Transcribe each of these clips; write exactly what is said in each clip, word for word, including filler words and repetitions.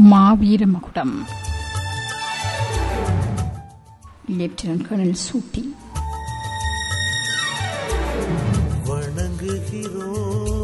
மாவீர மகுடம். Lieutenant colonel சூட்டி. வணங்குகிறோம்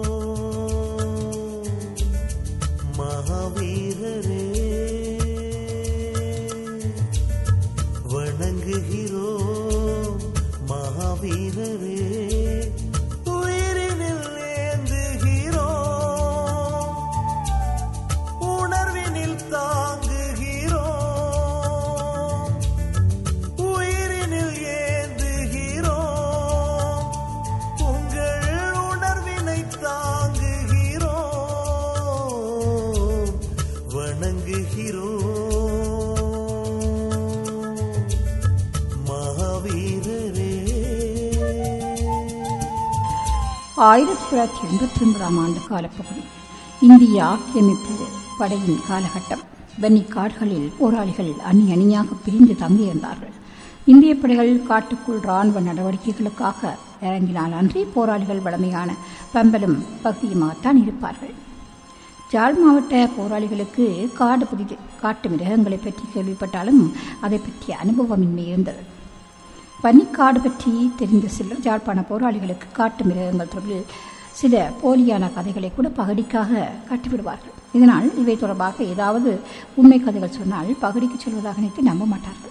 மகாவீரரே, வணங்குகிறோம் மகாவீரரே, உயிரினில் ஏந்துகிறோம், உணர்வினில் தாங்குகிறோம், உயிரினில் ஏந்துகிறோம், உங்கள் உணர்வினை தாங்குகிறோம், வணங்குகிறோம் மகாவீரரே. ஆயிரத்தி தொள்ளாயிரத்தி எண்பத்தி ஒன்பதாம் ஆண்டு காலப்பகுதி இந்திய ஆக்கிரமிப்பு படையின் காலகட்டம். வெண்ணி காடுகளில் போராளிகள் அணி அணியாக பிரிந்து தங்கியிருந்தார்கள். இந்திய படைகள் காட்டுக்குள் ராணுவ நடவடிக்கைகளுக்காக இறங்கினால் அன்றி போராளிகள் வளமையான பம்பலும் பகுதியுமாகத்தான் இருப்பார்கள். ஜாழ் மாவட்ட போராளிகளுக்கு காடு புதிது. காட்டு மிருகங்களை பற்றி கேள்விப்பட்டாலும் அதை பற்றிய அனுபவமின்மை இருந்தது. பன்னிக்காடு பற்றி தெரிந்த சிலர் ஜாழ்ப்பாண போராளிகளுக்கு காட்டு மிருகங்கள் தொடர்பில் சில போலியான கதைகளை கூட பகடிக்காக கட்டிவிடுவார்கள். இதனால் இவை தொடர்பாக ஏதாவது உண்மை கதைகள் சொன்னால் பகடிக்கு சொல்வதாக நினைத்து நம்ப மாட்டார்கள்.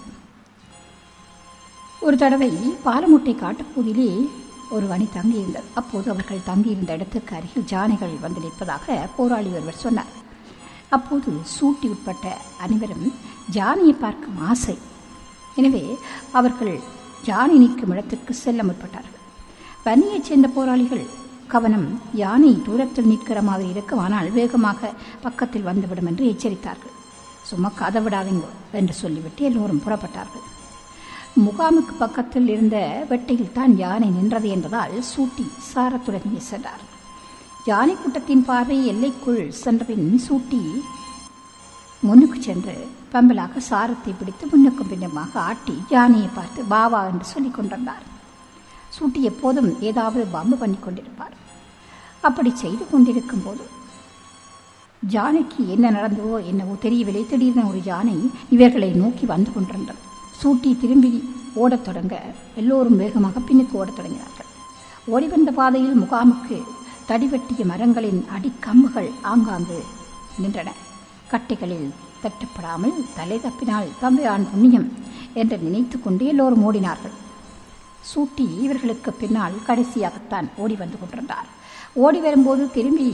ஒரு தடவை பாலமுட்டை காட்டுப்பகுதியிலே ஒரு அணி தங்கியிருந்தது. அப்போது அவர்கள் தங்கியிருந்த இடத்துக்கு அருகில் ஜானைகள் வந்து நிற்பதாக போராளி ஒருவர் சொன்னார். அப்போது சூட்டி உட்பட்ட அனைவரும் ஜானையை பார்க்கும் ஆசை. எனவே அவர்கள் யானை நிற்கும் இடத்திற்கு செல்ல முற்பட்டார்கள். வன்னியைச் சேர்ந்த போராளிகள் கவனம், யானை தூரத்தில் நிற்கிற மாதிரி இருக்கும், ஆனால் வேகமாக பக்கத்தில் வந்துவிடும் என்று எச்சரித்தார்கள். சும்மா கதை விடாதீங்க என்று சொல்லிவிட்டு எல்லோரும் புறப்பட்டார்கள். முகாமுக்கு பக்கத்தில் இருந்த வெட்டையில் தான் யானை நின்றது என்பதால் சூட்டி சாரத்துடனே சென்றார். யானை கூட்டத்தின் பார்வை எல்லைக்குள் சென்றபின் சூட்டி முன்னுக்கு சென்று பம்பலாக சாரத்தை பிடித்து முன்னுக்கும் பின்னமாக ஆட்டி யானையை பார்த்து பாவா என்று சொல்லிக் கொண்டிருந்தார். சூட்டி எப்போதும் ஏதாவது பம்பு பண்ணி கொண்டிருப்பார். அப்படி செய்து கொண்டிருக்கும் போது யானைக்கு என்ன நடந்ததோ என்னவோ தெரியவில்லை. திடீரென ஒரு யானை இவர்களை நோக்கி வந்து கொண்டிருந்தது. சூட்டி திரும்பி ஓடத் தொடங்க எல்லோரும் வேகமாக பின்னுக்கு ஓடத் தொடங்கினார்கள். ஓடிவந்த பாதையில் முகாமுக்கு தடிவெட்டிய மரங்களின் அடிக்கம்புகள் ஆங்காங்கு நின்றன. கட்டைகளில் தட்டப்படாமல் தலை தப்பினால் தம்பியான் புண்ணியம் என்று நினைத்து கொண்டு எல்லோரும் ஓடினார்கள். சூட்டி இவர்களுக்கு பின்னால் கடைசியாகத்தான் ஓடி வந்து கொண்டிருந்தார். ஓடி வரும்போது திரும்பி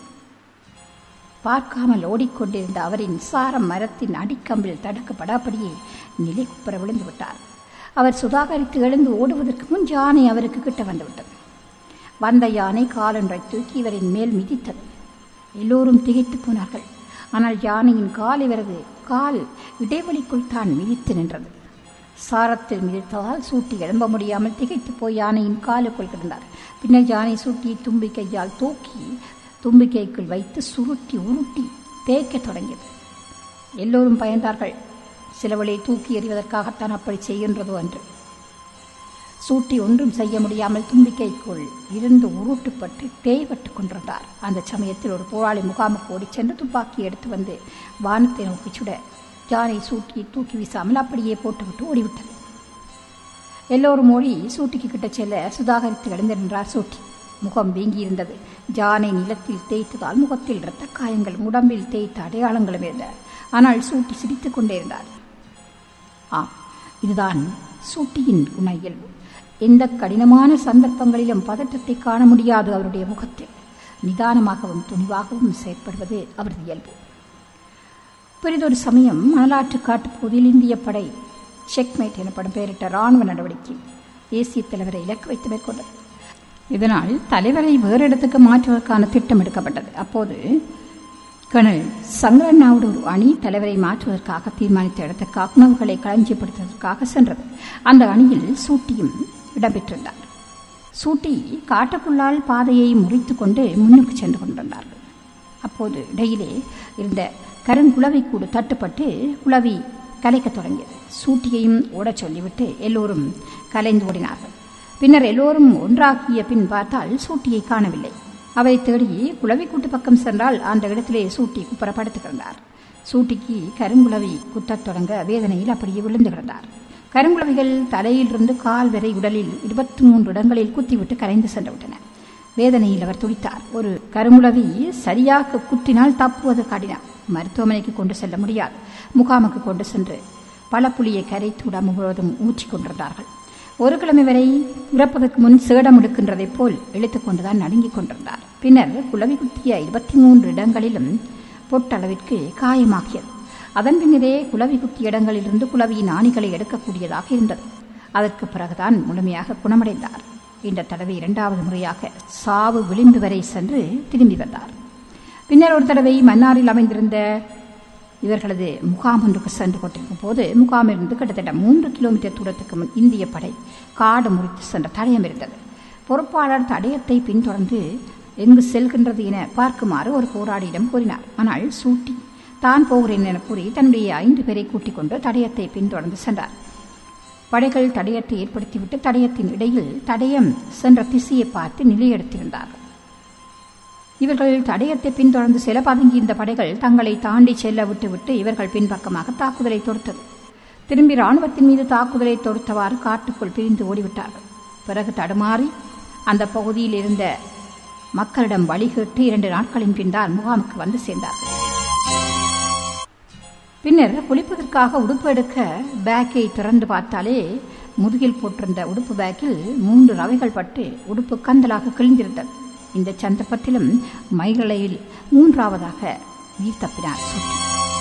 பார்க்காமல் ஓடிக்கொண்டிருந்த அவரின் சாரம் மரத்தின் அடிக்கம்பில் தடுக்கப்படாபடியே நிலை குப்புற விழுந்து விட்டார். அவர் சுதாகரித்து எழுந்து ஓடுவதற்கு முன் யானை அவருக்கு கிட்ட வந்துவிட்டது. வந்த யானை காலொன்றை தூக்கி இவரின் மேல் மிதித்தது. எல்லோரும் திகைத்து போனார்கள். ஆனால் யானையின் கால் இவரது கால் இடைவெளிக்குள் தான் மிதித்து நின்றது. சாரத்தில் மிதித்ததால் சூட்டி எழும்ப முடியாமல் திகைத்து போய் யானையின் காலுக்குள் கிடந்தார். பின்னர் யானை சூட்டியை தும்பிக்கையால் தூக்கி தும்பிக்கைக்குள் வைத்து சுருட்டி உருட்டி தேய்க்க தொடங்கியது. எல்லோரும் பயந்தார்கள். சிலவளை தூக்கி எறிவதற்காகத்தான் அப்படி செய்கின்றதோ என்று. சூட்டி ஒன்றும் செய்ய முடியாமல் தும்பிக்கைக்குள் இருந்து உருட்டுப்பட்டு தேய்பட்டு கொண்டிருந்தார். அந்த சமயத்தில் ஒரு போராளி முகாமுக்கு ஓடி சென்று துப்பாக்கி எடுத்து வந்து வானத்தை நோக்கி சுட யானை சூட்டியை தூக்கி வீசாமல் அப்படியே போட்டுவிட்டு ஓடிவிட்டது. எல்லோரும் ஓடி சூட்டிக்கு கிட்ட செல்ல சுதாகரித்து எழுந்து நின்றார் சூட்டி. முகம் வீங்கியிருந்தது. யானை நிலத்தில் தேய்த்ததால் முகத்தில் இரத்த காயங்களும் உடம்பில் தேய்த்த அடையாளங்களும் இருந்தன. ஆனால் சூட்டி சிரித்துக் கொண்டே இருந்தார். ஆம், இதுதான் சூட்டியின் குண இயல்பு. எந்த கடினமான சந்தர்ப்பங்களிலும் பதற்றத்தை காண முடியாது அவருடைய முகத்தில். நிதானமாகவும் துணிவாகவும் செயற்படுவது அவரது இயல்பு. பெரிதொரு சமயம் மணலாற்று காட்டுப்பகுதியில் இந்திய படை செக்மேட் எனப்படும் பெயரிட்ட ராணுவ நடவடிக்கை தேசிய தலைவரை இலக்கு வைத்து மேற்கொண்டது. இதனால் தலைவரை வேறு இடத்துக்கு மாற்றுவதற்கான திட்டம் எடுக்கப்பட்டது. அப்போது கர்னல் சங்கரண்ணாவோடு ஒரு அணி தலைவரை மாற்றுவதற்காக தீர்மானித்த இடத்துக்காக உணவுகளை களஞ்சியப்படுத்துவதற்காக சென்றது. அந்த அணியில் சூட்டியும் இடம்பெற்றிருந்தார். சூட்டி காட்டுக்குள்ளால் பாதையை முறித்து கொண்டு முன்னுக்கு சென்று கொண்டிருந்தார்கள். அப்போது இடையிலே இருந்த கருங்குளவை கூடு தட்டுப்பட்டு குளவி கலைக்கத் தொடங்கியது. சூட்டியையும் ஓடச் சொல்லிவிட்டு எல்லோரும் கலைந்து ஓடினார்கள். பின்னர் எல்லோரும் ஒன்றாகிய பின் பார்த்தால் சூட்டியை காணவில்லை. அவரை தேடி குளவிக்கூட்டு பக்கம் சென்றால் அந்த இடத்திலே சூட்டி குப்புற படுத்து கிடந்தார். சூட்டிக்கு கருங்குளவி குத்தத் தொடங்க வேதனையில் அப்படியே விழுந்து கிடந்தார். கருங்குளவிகள் தலையிலிருந்து கால் வரை உடலில் இருபத்தி மூன்று இடங்களில் குத்திவிட்டு கரைந்து சென்று விட்டன. வேதனையில் அவர் துடித்தார். ஒரு கருங்குளவி சரியாக குத்தினால் தப்புவது கடினம். மருத்துவமனைக்கு கொண்டு செல்ல முடியாது. முகாமுக்கு கொண்டு சென்று பல புளியை கரைத்து உடம்பு முழுவதும் ஊற்றிக் கொண்டிருந்தார்கள். ஒரு கிழமை வரை இறப்பதற்கு முன் சேடம் எடுக்கின்றதைப் போல் இழுத்துக் கொண்டுதான் நடுங்கிக் கொண்டிருந்தார். பின்னர் குளவி குத்திய இருபத்தி மூன்று இடங்களிலும் பொட்டளவிற்கு காயமாக்கியது. அதன் பின்னரே குளவி குத்திய இடங்களிலிருந்து குளவியின் ஆணிகளை எடுக்கக்கூடியதாக இருந்தது. அதற்கு பிறகுதான் முழுமையாக குணமடைந்தார். இந்த தடவை இரண்டாவது முறையாக சாவு விளிம்பு வரை சென்று திரும்பி வந்தார். பின்னர் ஒரு தடவை மன்னாரில் அமைந்திருந்த இவர்களது முகாம் ஒன்றுக்கு சென்று கொண்டிருக்கும் போது முகாமிலிருந்து கிட்டத்தட்ட மூன்று கிலோமீட்டர் தூரத்துக்கு முன் இந்திய படை காடு முறித்து சென்ற தடயம் இருந்தது. பொறுப்பாளர் தடயத்தை பின்தொடர்ந்து எங்கு செல்கின்றது என பார்க்குமாறு ஒரு போராளியிடம் கூறினார். ஆனால் சூட்டி தான் போகிறேன் என கூறி தன்னுடைய ஐந்து பேரை கூட்டிக் கொண்டு தடயத்தை பின்தொடர்ந்து சென்றார். படைகள் தடயத்தை ஏற்படுத்திவிட்டு தடயத்தின் இடையில் தடயம் சென்ற திசையை பார்த்து நிலையெடுத்திருந்தார்கள். இவர்கள் தடயத்தை பின்தொடர்ந்து செல்ல பதுங்கியிருந்த படைகள் தங்களை தாண்டி செல்ல விட்டுவிட்டு இவர்கள் பின்பக்கமாக தாக்குதலை தொடுத்தது. திரும்பி இராணுவத்தின் மீது தாக்குதலை தொடுத்தவாறு காட்டுக்குள் பிரிந்து ஓடிவிட்டார்கள். பிறகு தடுமாறி அந்த பகுதியில் இருந்த மக்களிடம் வழிகேட்டு இரண்டு நாட்களின் பின்னால் முகாமுக்கு வந்து சேர்ந்தார்கள். பின்னர் குளிப்பதற்காக உடுப்பு எடுக்க பேக்கை திறந்து பார்த்தாலே முதுகில் போட்டிருந்த உடுப்பு பேக்கில் மூன்று ரவைகள் பட்டு உடுப்பு கந்தலாக கிழிந்திருந்தது. இந்த சந்தர்ப்பத்திலும் மயிலையில் மூன்றாவதாக உயிர் தப்பினார் சூட்டி.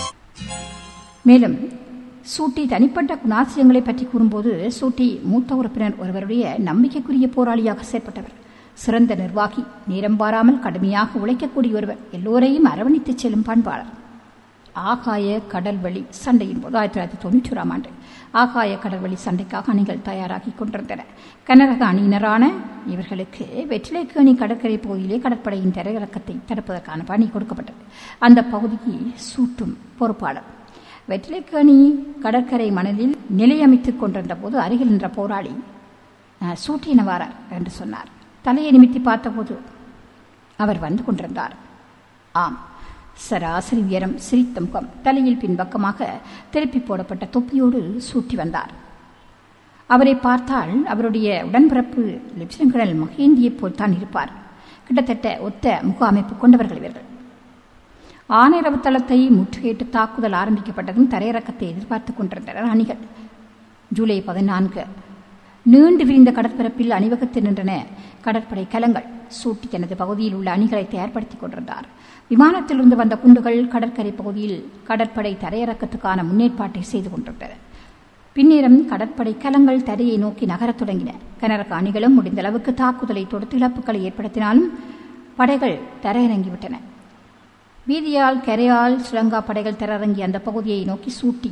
மேலும் சூட்டி தனிப்பட்ட குணாசியங்களை பற்றி கூறும்போது சூட்டி மூத்த உறுப்பினர் ஒருவருடைய நம்பிக்கைக்குரிய போராளியாக செயற்பட்டவர். சிறந்த நிர்வாகி, நேரம் பாராமல் கடுமையாக உழைக்கக்கூடிய ஒருவர், எல்லோரையும் அரவணைத்து செல்லும் பண்பாளர். ஆகாய கடல்வழி சண்டையின் போது ஆயிரத்தி தொள்ளாயிரத்தி தொண்ணூற்றி ஓராம் ஆண்டு ஆகாய கடல்வழி சண்டைக்காக அணிகள் தயாராகி கொண்டிருந்தன. கனரக அணியினரான இவர்களுக்கு வெற்றிலைக்கேணி கடற்கரை பகுதியிலே கடற்படையின் தரையிறக்கத்தை தடுப்பதற்கான பணி கொடுக்கப்பட்டது. அந்த பகுதிக்கு சூட்டும் பொறுப்பாளர். வெற்றிலைக்கேணி கடற்கரை மணலில் நிலையமைத்துக் கொண்டிருந்த போது அருகில் நின்ற போராளி சூட்டின வாரார் என்று சொன்னார். தலையை நிமித்தி பார்த்தபோது அவர் வந்து கொண்டிருந்தார். ஆம், சராசரி உயரம், சிரித்த முகம், தலையில் பின்பக்கமாக திருப்பி போடப்பட்ட தொப்பியோடு சூட்டி வந்தார். அவரை பார்த்தால் அவருடைய உடன்பிறப்பு லெப்டினன்ட் கர்னல் மகேந்தியை போல்தான் இருப்பார். கிட்டத்தட்ட ஒத்த முக அமைப்பு கொண்டவர்கள் இவர்கள். ஆனைரவு தளத்தை முற்றுகையிட்டு தாக்குதல் ஆரம்பிக்கப்பட்டதும் தரையிறக்கத்தை எதிர்பார்த்துக் கொண்டிருந்தனர் அணிகள். ஜூலை பதினான்கு நீண்டு விரிந்த கடற்பரப்பில் அணிவகுத்து நின்றன கடற்படை கலங்கள். சூட்டி தனது பகுதியில் உள்ள அணிகளை தயார்படுத்திக் கொண்டிருந்தார். விமானத்திலிருந்து வந்த குண்டுகள் கடற்கரை பகுதியில் கடற்படை தரையிறக்கத்துக்கான முன்னேற்பாட்டை செய்து கொண்டிருந்தன. பின்னேரம் கடற்படை கலங்கள் தரையை நோக்கி நகரத் தொடங்கின. கனரக அணிகளும் முடிந்த அளவுக்கு தாக்குதலை தொடுத்து இழப்புகளை ஏற்படுத்தினாலும் படைகள் தரையிறங்கிவிட்டன. வீதியால் கரையால் ஸ்ரீலங்கா படைகள் தரையிறங்கி அந்த பகுதியை நோக்கி சூட்டி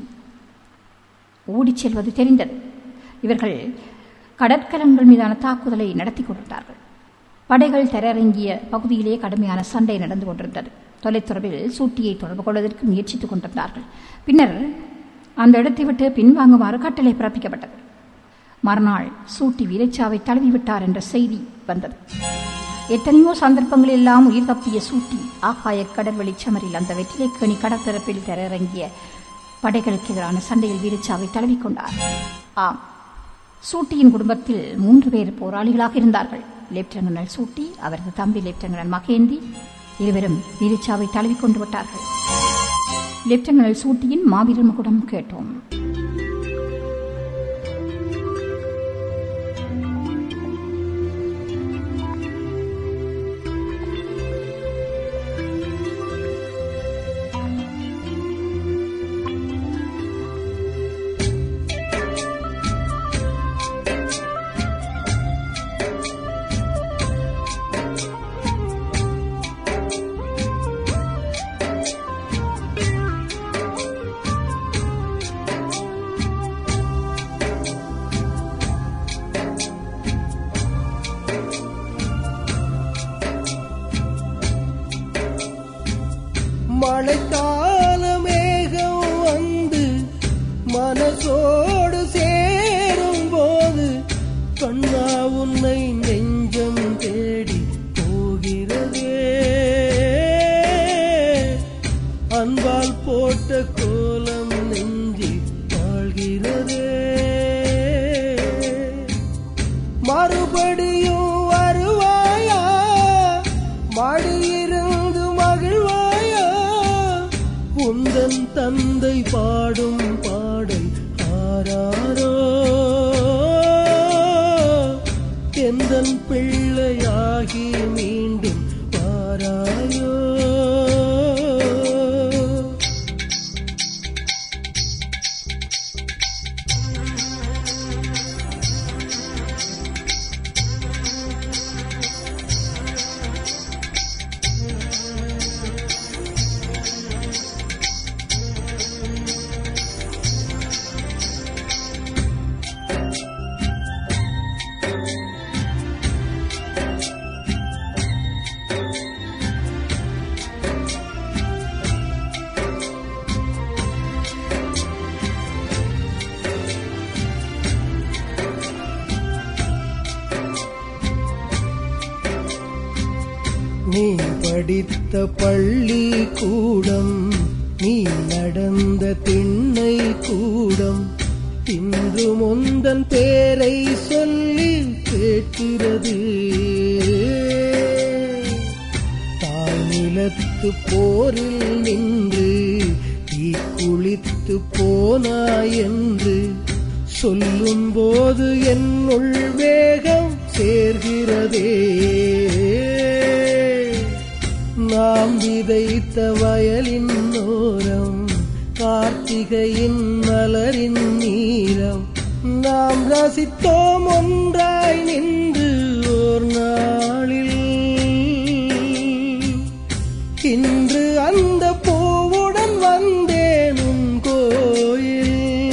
ஓடிச் செல்வது தெரிந்தது. இவர்கள் கடற்கலங்கள் மீதான தாக்குதலை நடத்தி கொண்டிருந்தார்கள். படைகள் தரையிறங்கிய பகுதியிலே கடுமையான சண்டை நடந்து கொண்டிருந்தது. தொலைத்தொடர்பில் சூட்டியை தொடர்பு கொள்வதற்கு முயற்சித்துக் கொண்டிருந்தார்கள். பின்னர் அந்த இடத்தை விட்டு பின்வாங்குமாறு கட்டளை பிறப்பிக்கப்பட்டது. மறுநாள் சூட்டி வீரச்சாவை தழுவிவிட்டார் என்ற செய்தி வந்தது. எத்தனையோ சந்தர்ப்பங்களில் எல்லாம் உயிர் தப்பிய சூட்டி ஆகாய கடற்வழி சமரில் அந்த வெற்றிலைக்கேணி கடற்பரப்பில் தரையிறங்கிய படைகளுக்கு எதிரான சண்டையில் வீரச்சாவை தழுவிக்கொண்டார். ஆம், சூட்டியின் குடும்பத்தில் மூன்று பேர் போராளிகளாக இருந்தார்கள். லெப்டினன்ட் கர்னல் சூட்டி, அவரது தம்பி லெப்டினன்ட் கர்னல் மகேந்தி, இருவரும் வீரச்சாவை தழுவிக்கொண்டு விட்டார்கள். லெப்டினன்ட் கர்னல் சூட்டியின் மாவீரர் மகுடம் கேட்டோம். அன்பால் போட்ட கோலம் நெஞ்சி வாழ்கிறதே. மறுபடியும் வருவாயா, மடியிருந்து மகிழ்வாயா, உந்தன் தந்தை பாடும் பாடல் ஆராரோ, எந்தன் பிள்ளையாகி மீண்டும் வாராயோ. நீ படித்த பள்ளி கூடம், நீ நடந்த திண்ணை கூடம், இன்று முந்தன் பேரை சொல்லி கேட்கிறது. தாய் நிலத்து போரில் நின்று தீ குளித்து போனாய் என்று சொல்லும் போது என்னுள் வேகம் சேர்கிறதே. நாம் விதைத்த வயலின் ஓரம் கார்த்திகையின் மலரின் நீரம், நாம் ரசித்தோம் ஒன்றாய் நின்று ஓர் நாளில். இன்று அந்த பூவுடன் வந்தேன் உன் கோயில்.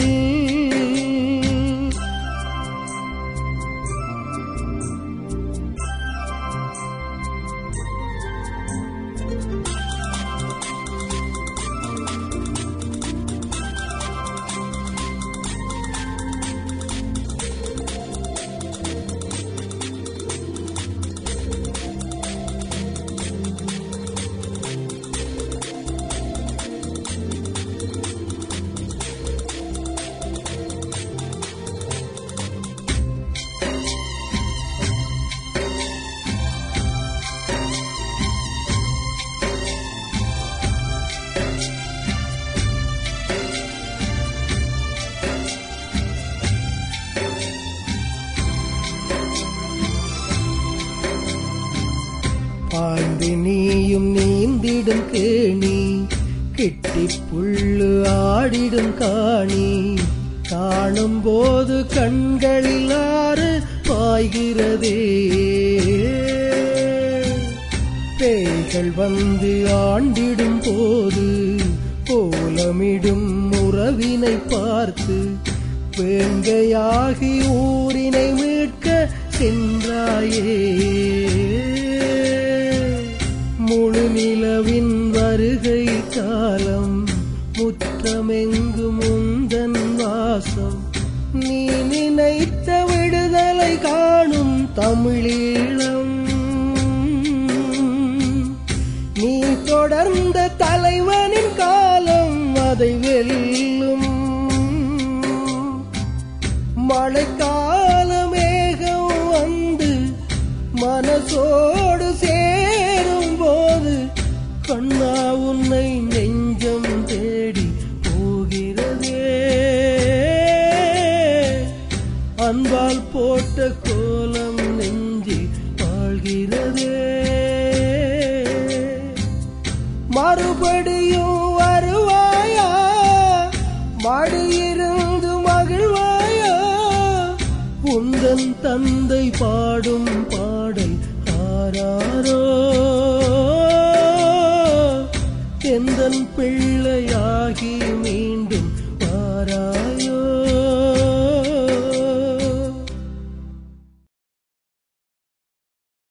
பாய்ந்து நீயும் நீந்திடும் கேணி, கெட்டி புல்லு ஆடிடும் காணி, காணும் போது கண்களில் ஆறு பாய்கிறதே. பேய்கள் வந்து ஆண்டிடும் போது கோலமிடும் உறவினை பார்த்து வேங்கையாகி ஊரினை மீட்க சென்றாயே. முழு நிலவின் வருகை காலம், முற்றமெங்கும் உந்தன் வாசம், நீ நினைத்த விடுதலை காணும் தமிழீழம். நீ தொடர்ந்த தலைவனின் காலம் அதை வெல்லும். மழைக்கால மேகம் வந்து மனசோடு சேரும் போது கண்ணா உன்னை நெஞ்சம் தேடி போகிறதே. அன்பால் போட்ட கோலம் நெஞ்சி வாழ்கிறதே. மறுபடியும் வருவாயா, மடியிருந்து மகிழ்வாயா, உந்தன் தந்தை பாடும் பாடல் ஆராரோ, எந்தன் பிள்ளையாகி மீ